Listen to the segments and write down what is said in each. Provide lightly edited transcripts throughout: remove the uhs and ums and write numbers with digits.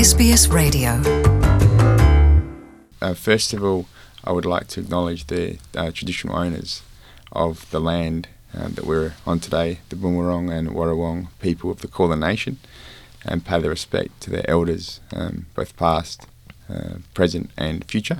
SBS Radio. First of all, I would like to acknowledge the traditional owners of the land that we're on today, the Boonwurrung and Warrawong people of the Kulin Nation, and pay their respect to their elders, both past, present and future.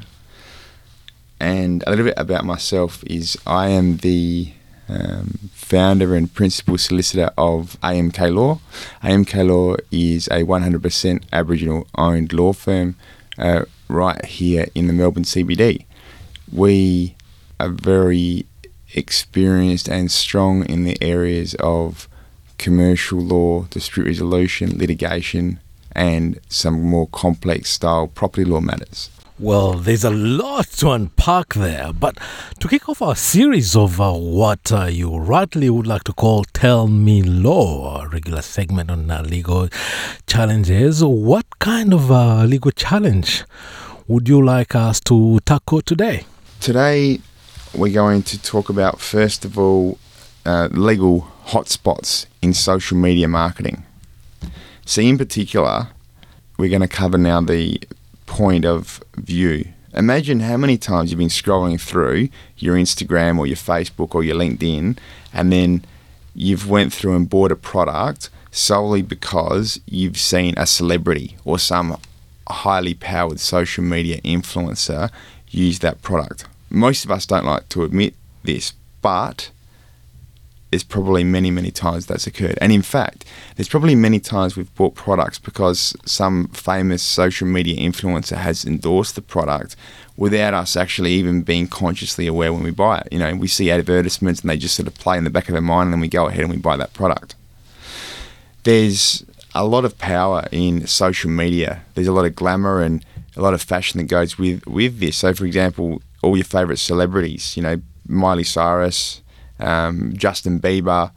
And a little bit about myself is I am the founder and principal solicitor of AMK Law. AMK Law is a 100% Aboriginal owned law firm right here in the Melbourne CBD. We are very experienced and strong in the areas of commercial law, dispute resolution, litigation, and some more complex style property law matters. Well, there's a lot to unpack there, but to kick off our series of what you rightly would like to call Tell Me Law, a regular segment on legal challenges, what kind of legal challenge would you like us to tackle today? Today, we're going to talk about, first of all, legal hotspots in social media marketing. So in particular, we're going to cover now the point of view. Imagine how many times you've been scrolling through your Instagram or your Facebook or your LinkedIn, and then you've went through and bought a product solely because you've seen a celebrity or some highly powered social media influencer use that product. Most of us don't like to admit this, but there's probably many times that's occurred. And in fact, there's probably many times we've bought products because some famous social media influencer has endorsed the product without us actually even being consciously aware when we buy it. You know, we see advertisements and they just sort of play in the back of our mind, and then we go ahead and we buy that product. There's a lot of power in social media. There's a lot of glamour and a lot of fashion that goes with this. So, for example, all your favourite celebrities, you know, Miley Cyrus, Justin Bieber,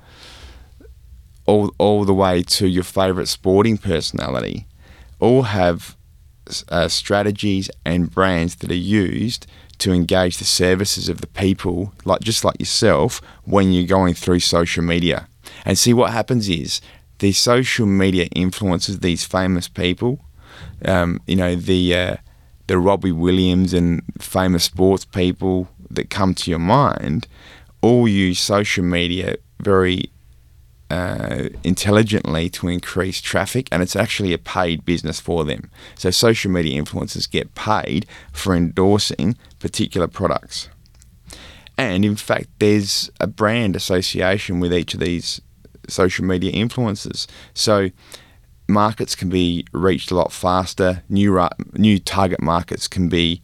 all the way to your favourite sporting personality, all have strategies and brands that are used to engage the services of the people, just like yourself, when you're going through social media. And see, what happens is these social media influencers, these famous people, the Robbie Williams and famous sports people that come to your mind, all use social media very intelligently to increase traffic, and it's actually a paid business for them. So social media influencers get paid for endorsing particular products. And in fact, there's a brand association with each of these social media influencers. So markets can be reached a lot faster. New target markets can be,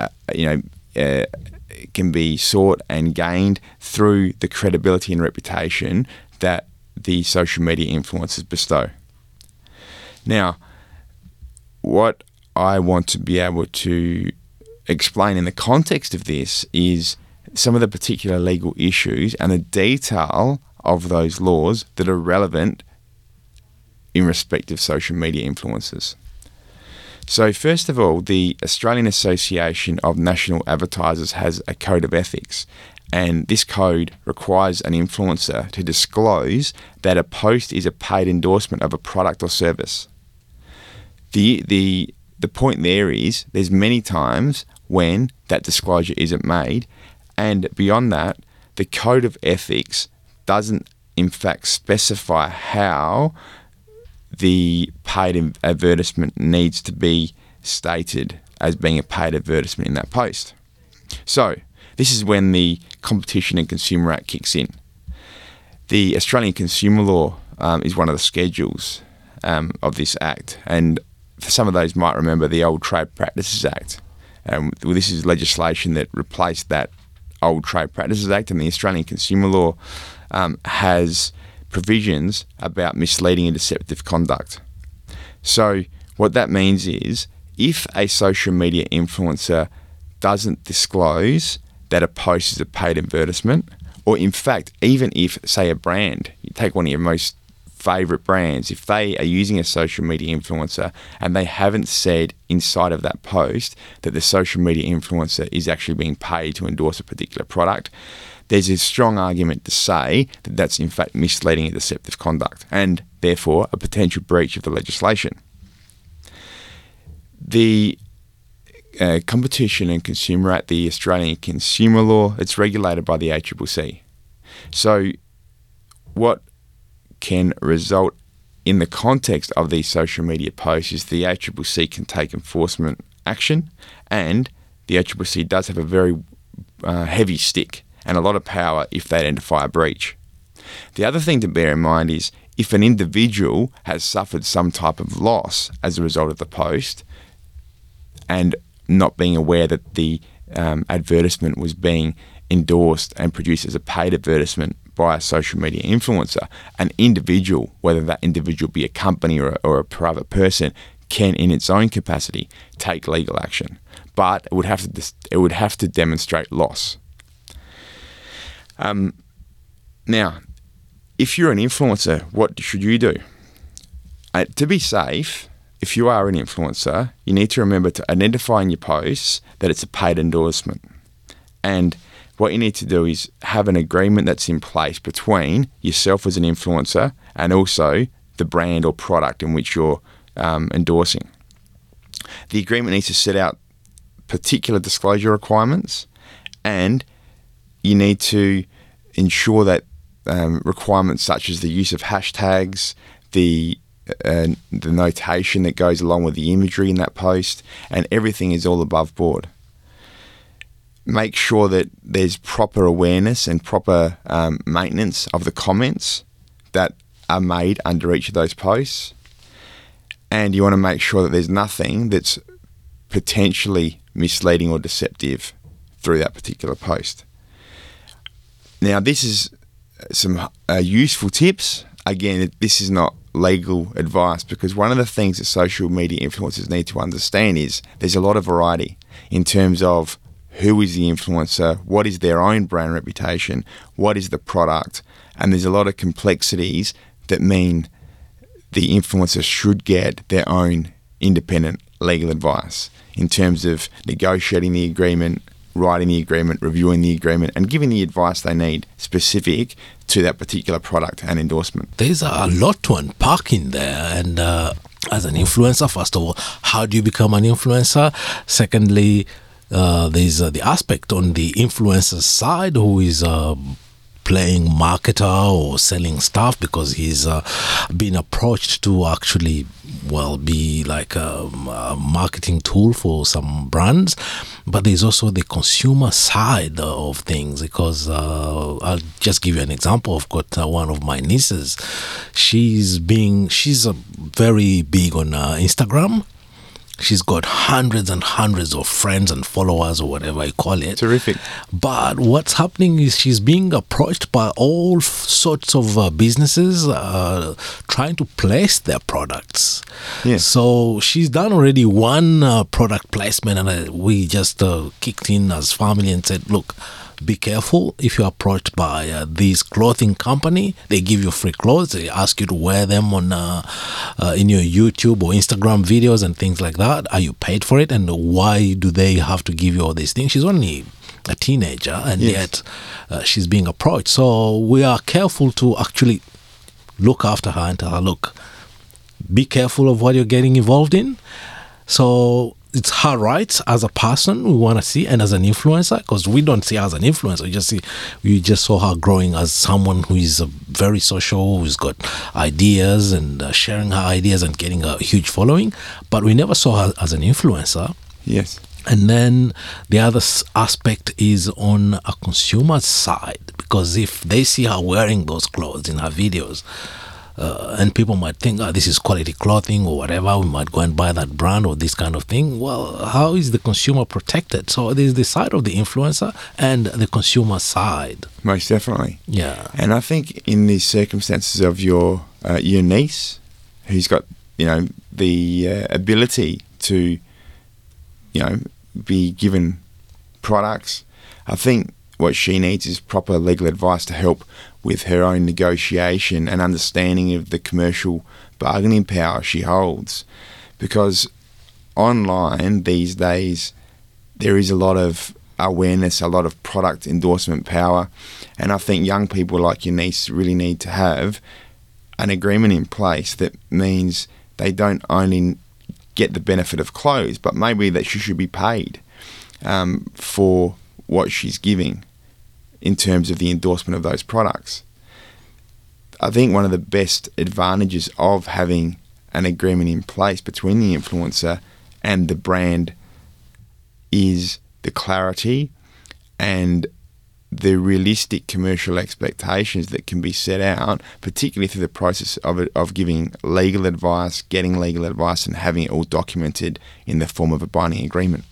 can be sought and gained through the credibility and reputation that the social media influencers bestow. Now, what I want to be able to explain in the context of this is some of the particular legal issues and the detail of those laws that are relevant in respect of social media influencers. So first of all, the Australian Association of National Advertisers has a code of ethics, and this code requires an influencer to disclose that a post is a paid endorsement of a product or service. The point there is there's many times when that disclosure isn't made, and beyond that, the code of ethics doesn't in fact specify how the paid advertisement needs to be stated as being a paid advertisement in that post. So this is when the Competition and Consumer Act kicks in. The Australian Consumer Law is one of the schedules of this Act, and for some of those might remember the old Trade Practices Act. This is legislation that replaced that old Trade Practices Act, and the Australian Consumer Law has provisions about misleading and deceptive conduct. So what that means is if a social media influencer doesn't disclose that a post is a paid advertisement, or in fact, even if, say, a brand, you take one of your most favourite brands, if they are using a social media influencer and they haven't said inside of that post that the social media influencer is actually being paid to endorse a particular product, there's a strong argument to say that that's in fact misleading and deceptive conduct, and therefore a potential breach of the legislation. The Competition and Consumer Act, the Australian Consumer Law, it's regulated by the ACCC. So what can result in the context of these social media posts is the ACCC can take enforcement action, and the ACCC does have a very heavy stick and a lot of power if they identify a breach. The other thing to bear in mind is if an individual has suffered some type of loss as a result of the post and not being aware that the advertisement was being endorsed and produced as a paid advertisement by a social media influencer, an individual, whether that individual be a company or a private person, can in its own capacity take legal action. But it would have to demonstrate loss. Now, if you're an influencer, what should you do? To be safe, if you are an influencer, you need to remember to identify in your posts that it's a paid endorsement. And what you need to do is have an agreement that's in place between yourself as an influencer and also the brand or product in which you're endorsing. The agreement needs to set out particular disclosure requirements, and you need to ensure that requirements such as the use of hashtags, the notation that goes along with the imagery in that post, and everything is all above board. Make sure that there's proper awareness and proper maintenance of the comments that are made under each of those posts. And you want to make sure that there's nothing that's potentially misleading or deceptive through that particular post. Now, this is some useful tips. Again, this is not legal advice, because one of the things that social media influencers need to understand is there's a lot of variety in terms of who is the influencer, what is their own brand reputation, what is the product, and there's a lot of complexities that mean the influencer should get their own independent legal advice in terms of negotiating the agreement, writing the agreement, reviewing the agreement, and giving the advice they need specific to that particular product and endorsement. There's a lot to unpack in there. And as an influencer, first of all, how do you become an influencer? Secondly, there's the aspect on the influencer side who is playing marketer or selling stuff because he's been approached to actually, be like a marketing tool for some brands. But there's also the consumer side of things, because I'll just give you an example. I've got one of my nieces. She's very big on Instagram. She's got hundreds and hundreds of friends and followers, or whatever you call it. Terrific. But what's happening is she's being approached by all sorts of businesses trying to place their products. Yes. So she's done already one product placement, and we just kicked in as family and said, look, be careful if you're approached by this clothing company. They give you free clothes. They ask you to wear them on in your YouTube or Instagram videos and things like that. Are you paid for it? And why do they have to give you all these things? She's only a teenager, and yes, yet she's being approached. So we are careful to actually look after her and tell her, look, be careful of what you're getting involved in. So it's her rights as a person we want to see, and as an influencer, because we don't see her as an influencer. We just saw her growing as someone who is very social, who's got ideas and sharing her ideas and getting a huge following. But we never saw her as an influencer. Yes. And then the other aspect is on a consumer's side, because if they see her wearing those clothes in her videos, and people might think, this is quality clothing or whatever, we might go and buy that brand or this kind of thing. Well, how is the consumer protected? So there's the side of the influencer and the consumer side. Most definitely. Yeah. And I think in the circumstances of your niece, who's got, the ability to, be given products, I think what she needs is proper legal advice to help with her own negotiation and understanding of the commercial bargaining power she holds. Because online these days, there is a lot of awareness, a lot of product endorsement power. And I think young people like your niece really need to have an agreement in place that means they don't only get the benefit of clothes, but maybe that she should be paid for what she's giving in terms of the endorsement of those products. I think one of the best advantages of having an agreement in place between the influencer and the brand is the clarity and the realistic commercial expectations that can be set out, particularly through the process of giving legal advice, getting legal advice, and having it all documented in the form of a binding agreement.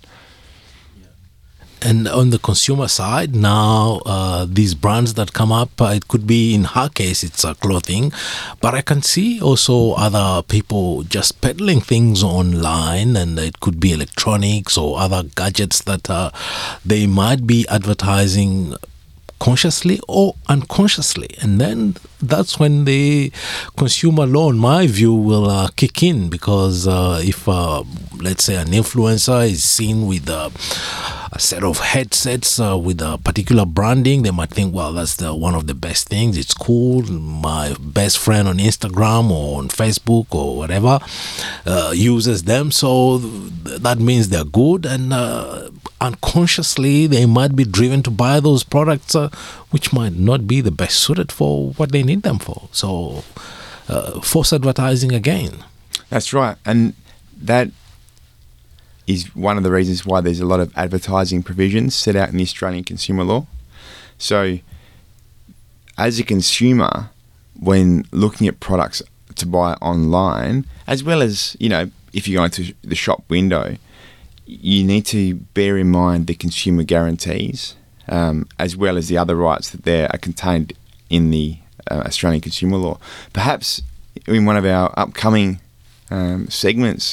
And on the consumer side, now these brands that come up, it could be, in her case, it's clothing, but I can see also other people just peddling things online, and it could be electronics or other gadgets that they might be advertising consciously or unconsciously, and then that's when the consumer law, in my view, will kick in, because if let's say an influencer is seen with a set of headsets with a particular branding, they might think, well, that's one of the best things, it's cool, my best friend on Instagram or on Facebook or whatever uses them, so that means they're good, and unconsciously they might be driven to buy those products which might not be the best suited for what they need them for. So false advertising again. That's right, and that is one of the reasons why there's a lot of advertising provisions set out in the Australian consumer law. So as a consumer, when looking at products to buy online, as well as, you know, if you go into the shop window, you need to bear in mind the consumer guarantees, as well as the other rights that are contained in the Australian consumer law. Perhaps in one of our upcoming segments,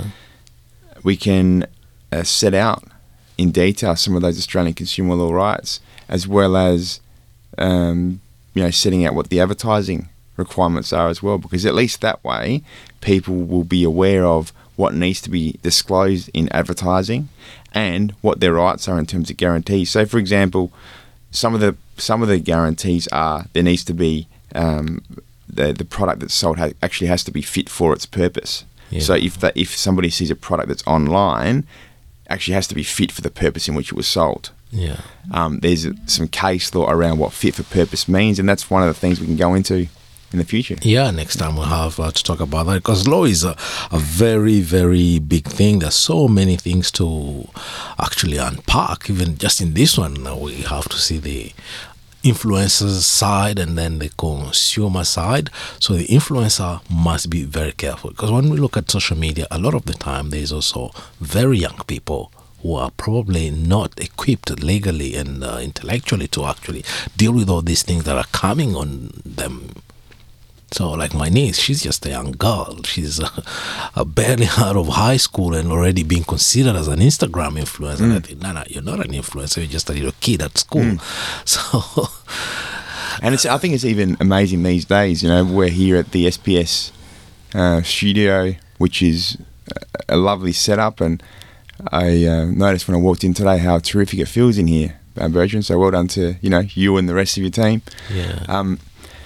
we can set out in detail some of those Australian consumer law rights, as well as setting out what the advertising requirements are as well, because at least that way people will be aware of what needs to be disclosed in advertising and what their rights are in terms of guarantees. So, for example, some of the guarantees are there needs to be the product that's sold actually has to be fit for its purpose. Yeah. So if somebody sees a product that's online, actually has to be fit for the purpose in which it was sold. Yeah. There's some case law around what fit for purpose means, and that's one of the things we can go into in the future. Yeah, next time we'll have to talk about that, because law is a very, very big thing. There's so many things to actually unpack. Even just in this one, we have to see the influencer's side and then the consumer side. So the influencer must be very careful, because when we look at social media, a lot of the time there's also very young people who are probably not equipped legally and intellectually to actually deal with all these things that are coming on them. So like my niece, she's just a young girl. She's barely out of high school and already being considered as an Instagram influencer. And I think, no, you're not an influencer. You're just a little kid at school. So, and I think it's even amazing these days. You know, we're here at the SPS studio, which is a lovely setup. And I noticed when I walked in today how terrific it feels in here, Bertrand. So well done to you and the rest of your team. Yeah.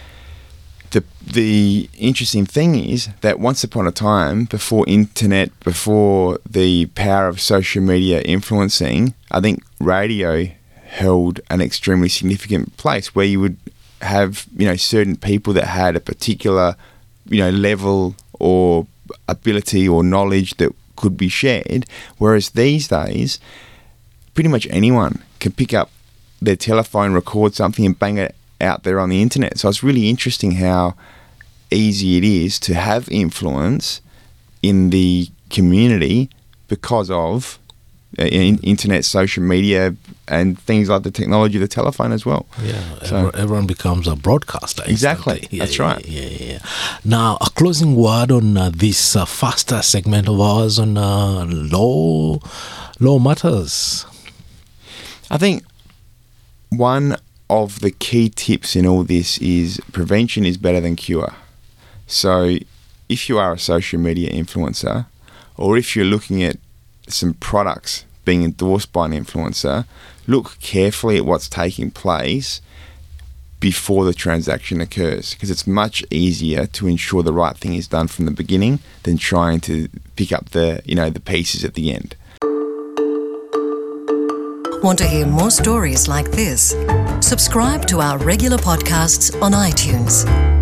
The interesting thing is that once upon a time, before internet, before the power of social media influencing, I think radio held an extremely significant place where you would have, certain people that had a particular, level or ability or knowledge that could be shared. Whereas these days, pretty much anyone can pick up their telephone, record something and bang it out there on the internet. So it's really interesting how easy it is to have influence in the community because of internet, social media, and things like the technology of the telephone as well. Yeah, so everyone becomes a broadcaster. Exactly, yeah, that's right. Yeah. Now, a closing word on this faster segment of ours on law matters. I think one of the key tips in all this is prevention is better than cure. So if you are a social media influencer, or if you're looking at some products being endorsed by an influencer, look carefully at what's taking place before the transaction occurs, because it's much easier to ensure the right thing is done from the beginning than trying to pick up the pieces at the end. Want to hear more stories like this? Subscribe to our regular podcasts on iTunes.